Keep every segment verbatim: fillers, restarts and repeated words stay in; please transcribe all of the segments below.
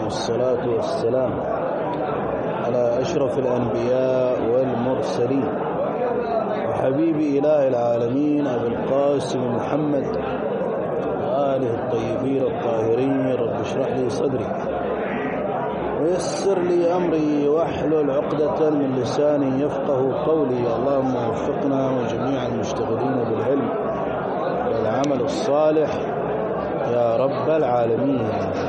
والصلاة والسلام على أشرف الأنبياء والمرسلين وحبيب إله العالمين أبي القاسم محمد وآله الطيبين الطاهرين. رب اشرح لي صدري ويسر لي أمري واحلل عقدة من لساني يفقه قولي. اللهم وفقنا وجميع المشتغلين بالعلم والعمل الصالح يا رب العالمين.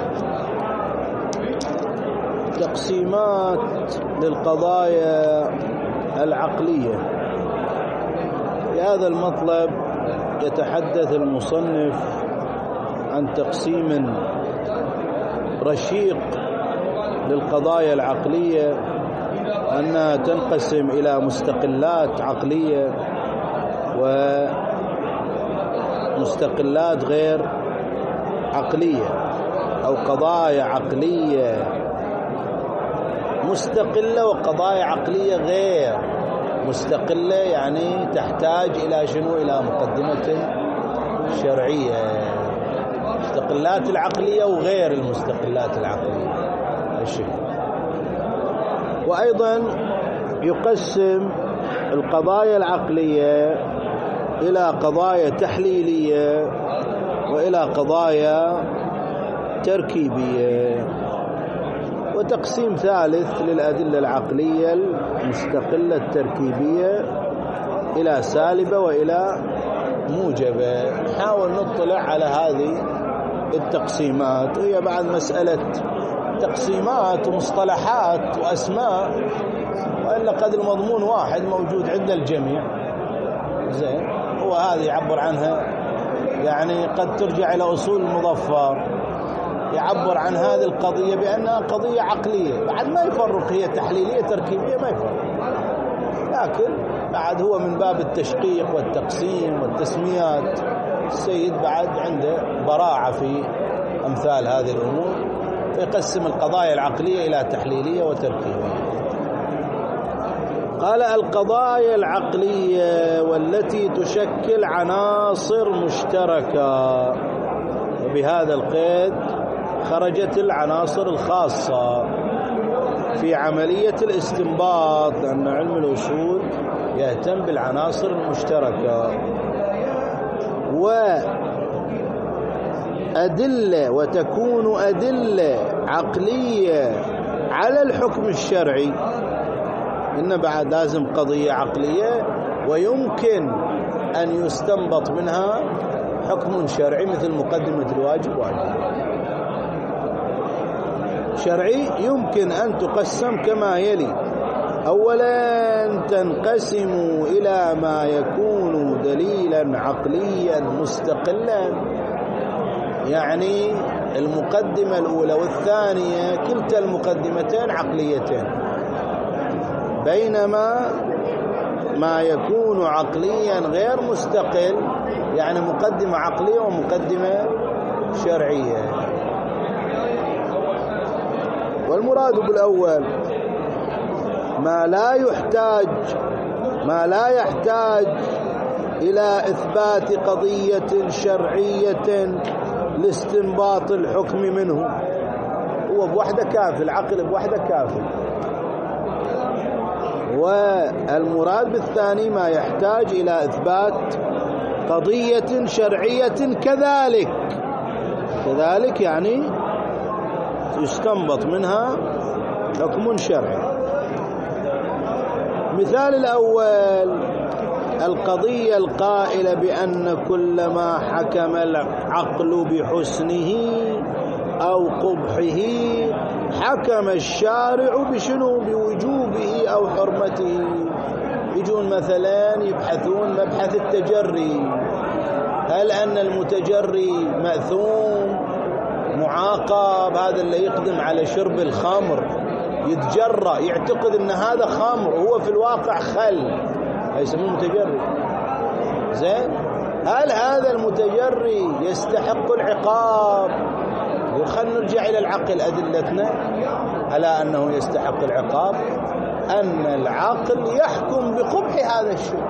تقسيمات للقضايا العقلية. في هذا المطلب يتحدث المصنف عن تقسيم رشيق للقضايا العقلية، أنها تنقسم إلى مستقلات عقلية ومستقلات غير عقلية، أو قضايا عقلية مستقلة وقضايا عقلية غير مستقلة، يعني تحتاج إلى شنو؟ إلى مقدمة شرعية. المستقلات العقلية وغير المستقلات العقلية الشكل. وأيضا يقسم القضايا العقلية إلى قضايا تحليلية وإلى قضايا تركيبية. وتقسيم ثالث للأدلة العقلية المستقلة التركيبية إلى سالبة وإلى موجبة. نحاول نطلع على هذه التقسيمات، وهي بعد مسألة تقسيمات ومصطلحات وأسماء، وإلا قد المضمون واحد موجود عند الجميع. زين، هو هذه يعبر عنها، يعني قد ترجع إلى أصول المظفر يعبر عن هذه القضية بأنها قضية عقلية، بعد ما يفرق هي تحليلية تركيبية، ما يفرق، لكن بعد هو من باب التشقيق والتقسيم والتسميات. السيد بعد عنده براعة في أمثال هذه الأمور، فيقسم القضايا العقلية إلى تحليلية وتركيبية. قال: القضايا العقلية والتي تشكل عناصر مشتركة. وبهذا القيد خرجت العناصر الخاصة في عملية الاستنباط، لأن علم الأصول يهتم بالعناصر المشتركة. وأدلة وتكون أدلة عقلية على الحكم الشرعي. إن بعد لازم قضية عقلية ويمكن أن يستنبط منها حكم شرعي، مثل مقدمة الواجب واجب شرعي. يمكن أن تقسم كما يلي: أولا تنقسم إلى ما يكون دليلا عقليا مستقلا، يعني المقدمة الأولى والثانية كلتا المقدمتين عقليتين، بينما ما يكون عقليا غير مستقل يعني مقدمة عقلية ومقدمة شرعية. والمراد بالأول ما لا يحتاج ما لا يحتاج إلى إثبات قضية شرعية لاستنباط الحكم منه، هو بوحدة كافي، العقل بوحدة كافي. والمراد بالثاني ما يحتاج إلى إثبات قضية شرعية كذلك كذلك يعني يستنبط منها حكم شرعي. مثال الأول: القضية القائلة بأن كل ما حكم العقل بحسنه أو قبحه حكم الشارع بشنو؟ بوجوبه أو حرمته. يجون مثلا يبحثون مبحث التجري، هل أن المتجري مأثوم معاقب؟ هذا اللي يقدم على شرب الخمر يتجرى يعتقد أن هذا خمر، هو في الواقع خل، يسموه متجري. زين، هل هذا المتجري يستحق العقاب؟ خلينا نرجع إلى العقل. أدلتنا على أنه يستحق العقاب أن العقل يحكم بقبح هذا الشيء.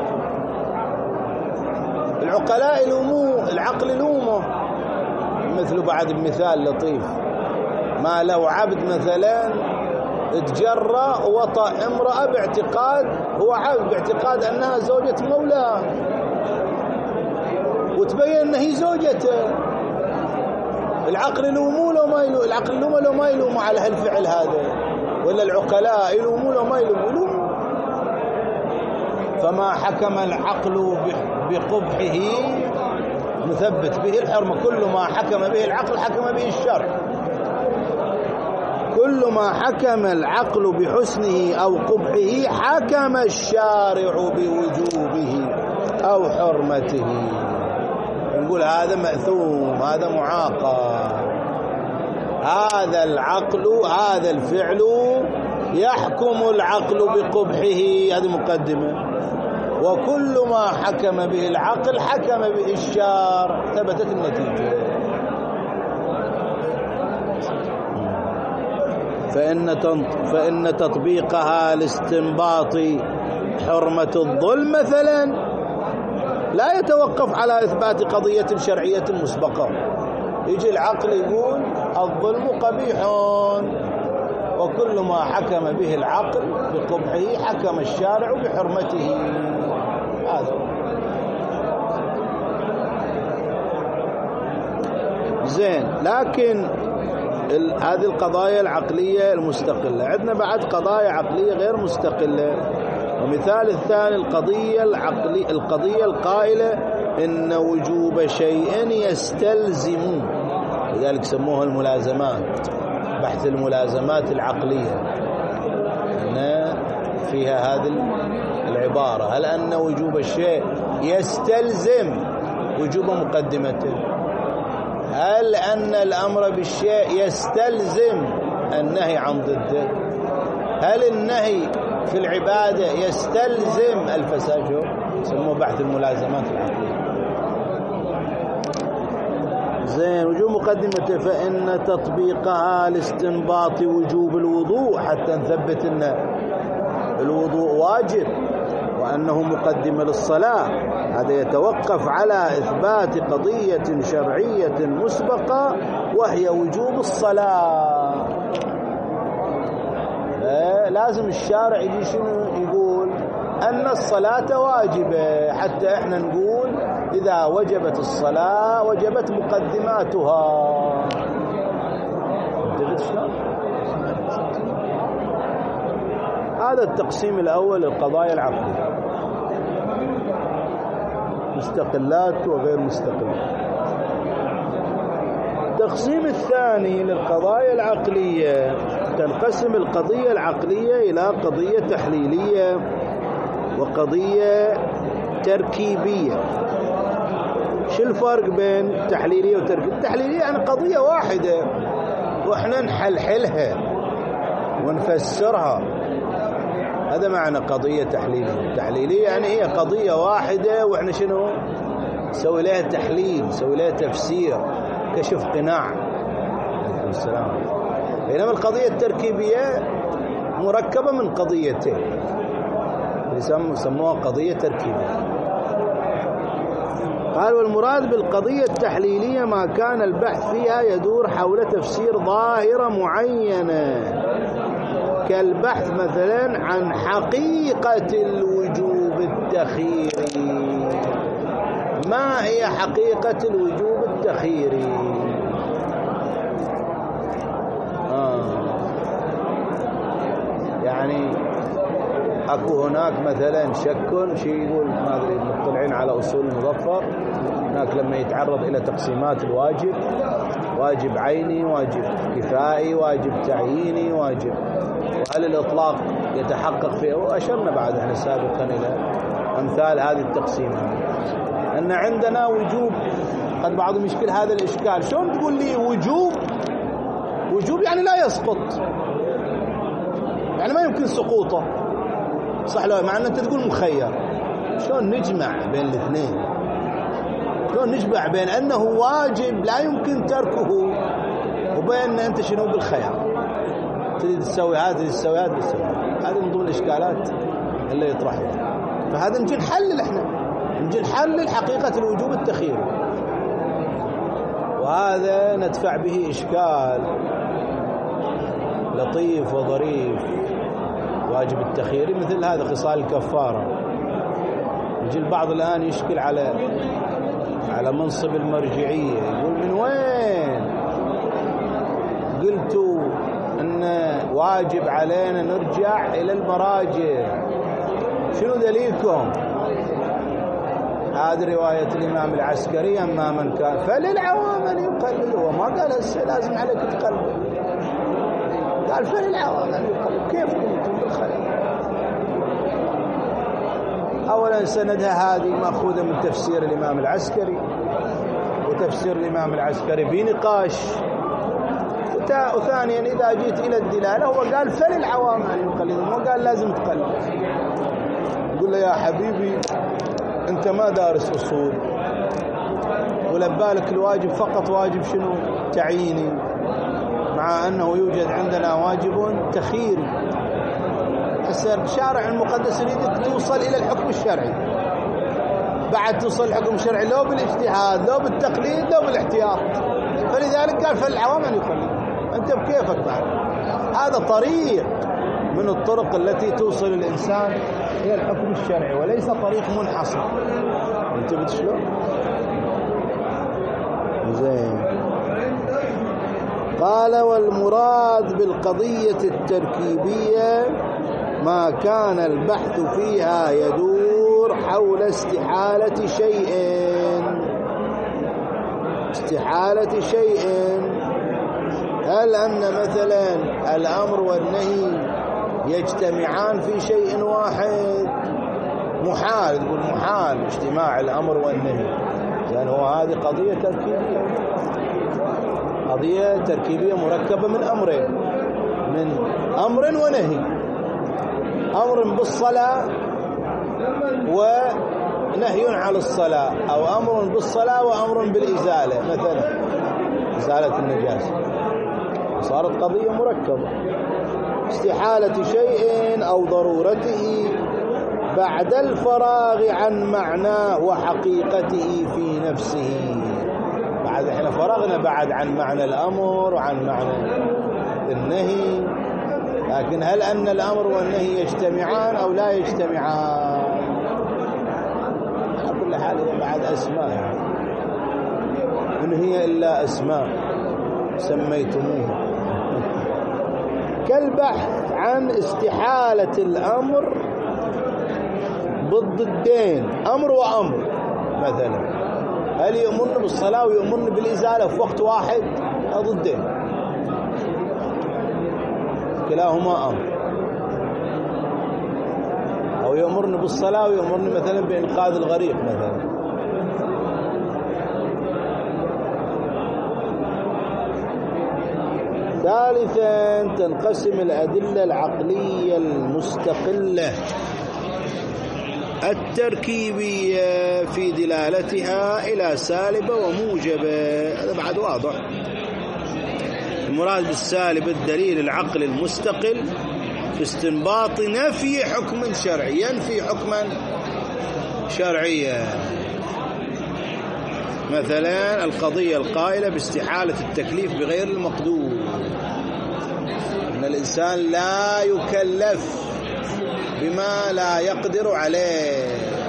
العقلاء يلوموه، العقل يلومه. مثل بعد بمثال لطيف: ما لو عبد مثلا تجرأ وطأ امرأة باعتقاد هو عبد باعتقاد أنها زوجة مولاه وتبين أنها هي زوجته، العقل يلومه لو ما يلوم، العقل يلومه لو ما يلوم على هالفعل هذا، ولا العقلاء يلومه لو ما يلوم. فما حكم العقل بقبحه نثبت به الحرمة، كل ما حكم به العقل حكم به الشرع، كل ما حكم العقل بحسنه أو قبحه حكم الشارع بوجوبه أو حرمته. نقول هذا مأثوم، هذا معاقب، هذا العقل هذا الفعل يحكم العقل بقبحه، هذه مقدمة، وكل ما حكم به العقل حكم به الشارع، ثبتت النتيجة. فإن فإن تطبيقها لاستنباط حرمة الظلم مثلا لا يتوقف على إثبات قضية شرعية مسبقة. يجي العقل يقول الظلم قبيح، وكل ما حكم به العقل بقبحه حكم الشارع بحرمته. هذا زين. لكن هذه القضايا العقلية المستقلة، عندنا بعد قضايا عقلية غير مستقلة. ومثال الثاني القضية العقلية القضية القائلة إن وجوب شيء يستلزم، لذلك سموها الملازمات، بحث الملازمات العقلية، أن فيها هذه العبارة، هل أن وجوب الشيء يستلزم وجوب مقدمته؟ هل أن الأمر بالشيء يستلزم النهي عن ضده؟ هل النهي في العبادة يستلزم الفساد؟ سموه بحث الملازمات العقلية. زين. وجوب مقدمته فإن تطبيقها لاستنباط وجوب الوضوء، حتى نثبت أن الوضوء واجب وأنه مقدمة للصلاة، هذا يتوقف على إثبات قضية شرعية مسبقة وهي وجوب الصلاة. لازم الشارع يجي شنو يقول؟ أن الصلاة واجبة، حتى إحنا نقول إذا وجبت الصلاة وجبت مقدماتها. انتبهت شلون؟ هذا التقسيم الأول للقضايا العقلية، مستقلات وغير مستقلات. التقسيم الثاني للقضايا العقلية، تنقسم القضية العقلية إلى قضية تحليلية وقضية تركيبية. شو الفرق بين تحليلية وتركيبية؟ التحليلية يعني قضية واحدة وإحنا نحلحلها ونفسرها، هذا معنى قضية تحليلية. تحليلية يعني هي قضية واحدة وإحنا شنو نسوي لها تحليل، نسوي لها تفسير، كشف قناع. عليكم السلام. بينما القضية التركيبية مركبة من قضيتين، يسموها قضية تركيبية. قال والمراد بالقضية التحليلية ما كان البحث فيها يدور حول تفسير ظاهرة معينة، كالبحث مثلا عن حقيقة الوجوب التخييري. ما هي حقيقة الوجوب التخييري؟ آه. يعني اكو هناك مثلا شك، شيء يقول ما ادري مطلعين على اصول المظفر، هناك لما يتعرض الى تقسيمات الواجب، واجب عيني، واجب كفائي، واجب تعييني، واجب، وهل الاطلاق يتحقق فيه؟ واشرنا بعد احنا سابقا الى امثال هذه التقسيمات، ان عندنا وجوب. قد بعضهم يشكل هذا الاشكال، شلون تقول لي وجوب؟ وجوب يعني لا يسقط، يعني ما يمكن سقوطه، صح؟ لو مع ان انت تقول مخير، شلون نجمع بين الاثنين؟ شلون نجمع بين انه واجب لا يمكن تركه وبين ان انت شنو بالخيار؟ تريد تسوي هذا، تريد تسوي هذا، تسوي هذا. من ضمن الاشكالات اللي يطرحها. فهذا نجي نحلل، احنا نجي نحلل حقيقة الوجوب التخييري، وهذا ندفع به اشكال لطيف وظريف. واجب التخيير مثل هذا خصال الكفارة. يجي البعض الآن يشكل على على منصب المرجعية، يقول من وين قلتوا أن واجب علينا نرجع إلى المراجع؟ شنو دليلكم؟ هذه رواية الإمام العسكري أما من كان فللعوام أن يقلد. هو ما قال هسه لازم عليك تقلد، قال فللعوام أن يقلد. كيف كنتم بالخير؟ أولا سندها هذه مأخوذة من تفسير الإمام العسكري، وتفسير الإمام العسكري بنقاش. وثانيا إذا جيت إلى الدلالة هو قال فللعوام أن يقلدون، ما قال لازم تقلد. يقول له يا حبيبي أنت ما دارس أصول، ولبالك الواجب فقط واجب شنو؟ تعييني، مع أنه يوجد عندنا واجب تخييري. هسه الشارع المقدس يريدك توصل إلى الحكم الشرعي، بعد توصل الحكم الشرعي لو بالاجتهاد لو بالتقليد لو بالاحتياط. فلذلك قال فالعوام أن يقلد. أنت بكيفك بعد. هذا طريق من الطرق التي توصل الإنسان إلى الحكم الشرعي، وليس طريق منحصر. انتبهت شلون؟ زين. قال والمراد بالقضية التركيبية ما كان البحث فيها يدور حول استحالة شيء استحالة شيء هل أن مثلا الأمر والنهي يجتمعان في شيء واحد؟ محال، تقول محال اجتماع الأمر والنهي، لأن هو هذه قضية تركيبية، قضية تركيبية مركبة من أمرين، من أمر ونهي. أمر بالصلاة ونهي عن الصلاة، أو أمر بالصلاة وأمر بالإزالة، مثلا إزالة النجاسة، صارت قضية مركبة. استحالة شيء أو ضرورته بعد الفراغ عن معناه وحقيقته في نفسه. بعد احنا فرغنا بعد عن معنى الأمر وعن معنى النهي، لكن هل أن الأمر والنهي يجتمعان أو لا يجتمعان؟ على كل حال هي بعد أسماء، إن هي إلا أسماء سميتموها. كالبحث عن استحالة الأمر بالضدين، أمر وأمر. مثلا هل يأمرنا بالصلاة ويأمرنا بالإزالة في وقت واحد؟ ضدين، كلاهما أمر. أو يأمرنا بالصلاة ويأمرنا مثلا بإنقاذ الغريق مثلا. ثالثا تنقسم الأدلة العقلية المستقلة التركيبية في دلالتها إلى سالبة وموجبة. هذا بعد واضح. المراد بالسالب الدليل العقلي المستقل في استنباط نفي حكم شرعي، ينفي حكما شرعيا. مثلا القضية القائلة باستحالة التكليف بغير المقدور، أن الإنسان لا يكلف بما لا يقدر عليه.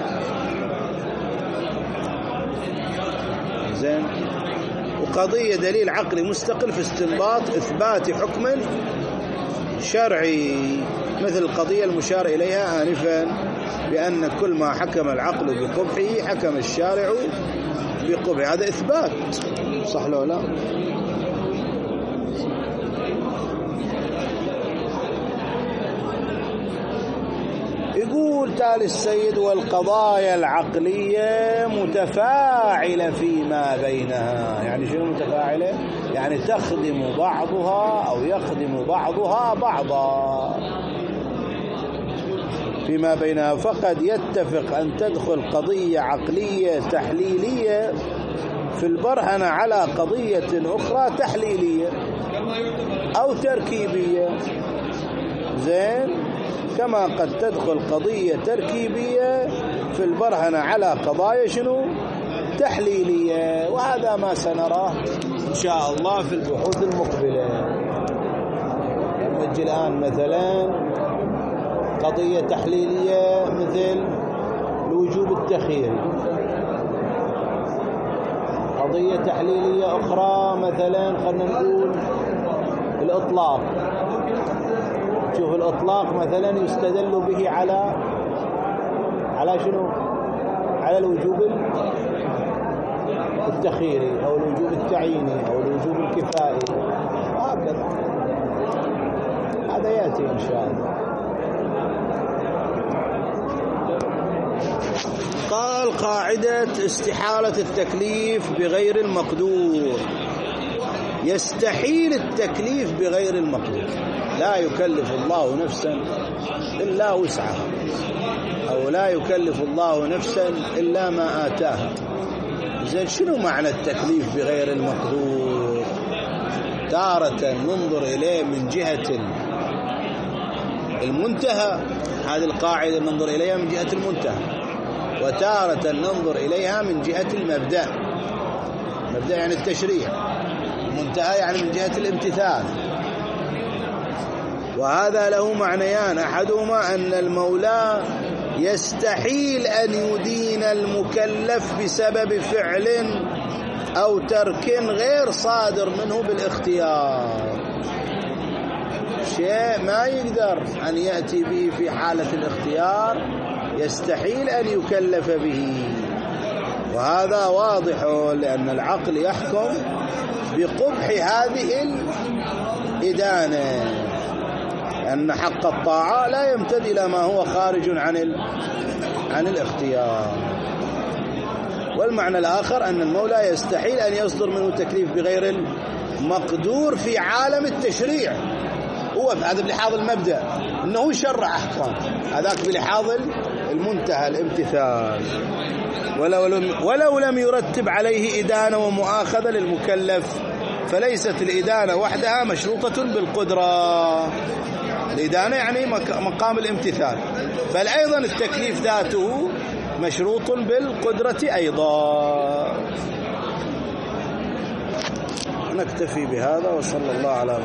زين. وقضية دليل عقلي مستقل في استنباط إثبات حكم شرعي، مثل القضية المشار إليها آنفا بأن كل ما حكم العقل بقبحه حكم الشارع بقبح. هذا إثبات، صح لو لا؟ يقول تالي السيد والقضايا العقلية متفاعلة فيما بينها. يعني شنو متفاعلة؟ يعني تخدم بعضها أو يخدم بعضها بعضا فيما بينها. فقد يتفق أن تدخل قضية عقلية تحليلية في البرهنة على قضية أخرى تحليلية أو تركيبية. زين. كما قد تدخل قضية تركيبية في البرهنة على قضايا شنو؟ تحليلية. وهذا ما سنراه إن شاء الله في البحوث المقبلة. نجي الآن مثلا قضية تحليلية مثل الوجوب التخييري، قضية تحليلية أخرى مثلا خلنا نقول الإطلاق. شوف الإطلاق مثلا يستدل به على على شنو؟ على الوجوب التخييري أو الوجوب التعييني أو الوجوب الكفائي، هكذا. هذا يأتي إن شاء الله. قال قاعدة استحالة التكليف بغير المقدور. يستحيل التكليف بغير المقدور، لا يكلف الله نفسا إلا وسعها، أو لا يكلف الله نفسا إلا ما آتاها. زين شنو معنى التكليف بغير المقدور؟ تارة ننظر إليه من جهة المنتهى، هذه القاعدة ننظر إليها من جهة المنتهى، وتارة ننظر إليها من جهة المبدأ. مبدأ يعني التشريع، منتهى يعني من جهة الامتثال. وهذا له معنيان، أحدهما أن المولى يستحيل أن يدين المكلف بسبب فعل أو ترك غير صادر منه بالاختيار، شيء ما يقدر أن يأتي به في حالة الاختيار يستحيل أن يكلف به. وهذا واضح لأن العقل يحكم بقبح هذه الإدانة، أن حق الطاعة لا يمتد إلى ما هو خارج عن عن الاختيار. والمعنى الآخر أن المولى يستحيل أن يصدر منه تكليف بغير المقدور في عالم التشريع، هو هذا بلحاظ المبدأ أنه يشرع أحكام، هذاك بلحاظ المنتهى الامتثال. ولو لم, ولو لم يرتب عليه إدانة ومؤاخذة للمكلف فليست الإدانة وحدها مشروطة بالقدرة. الإدانة يعني مقام الامتثال، بل أيضا التكليف ذاته مشروط بالقدرة أيضا. نكتفي بهذا، وصلى الله على